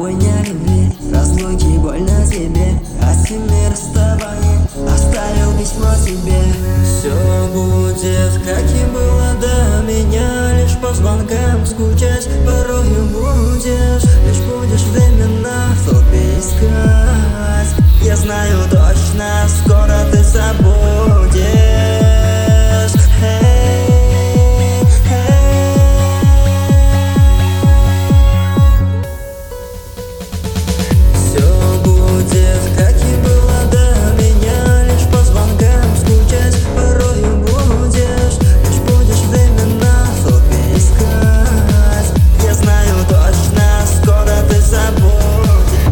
тобой не любви, разлуки больно тебе, а семьи расставания оставил письмо тебе. Все будет, как и было до меня, лишь по звонкам скучать порою будешь. Лишь будешь временно в толпе искать. Я знаю точно, скоро ты забудешь. Все будет, как и было до меня, лишь по звонкам скучать порою будешь. Лишь будешь временно в толпе искать. Я знаю точно, скоро ты забудешь.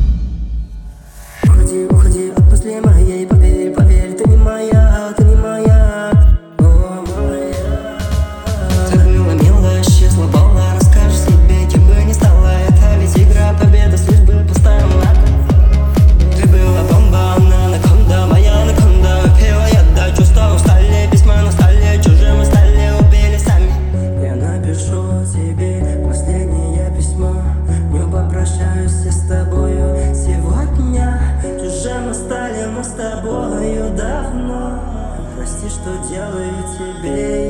Уходи, уходи от мысли моей, поверь, поверь, ты не моя, ты не моя, о, моя. Так мило, мило, исчезла, расскажешь себе, кем бы ни стала. Это ведь игра, победа судьбы поставила. Ты была бомба, анаконда, моя анаконда. Выпила я до чувства, устали, письма на столе, чужие мы стали, убили сами. Я напишу тебе последнее письмо, не попрощаюсь я с тобою сегодня. Чужим мы стали, мы с тобою давно. Прости, что делаю тебе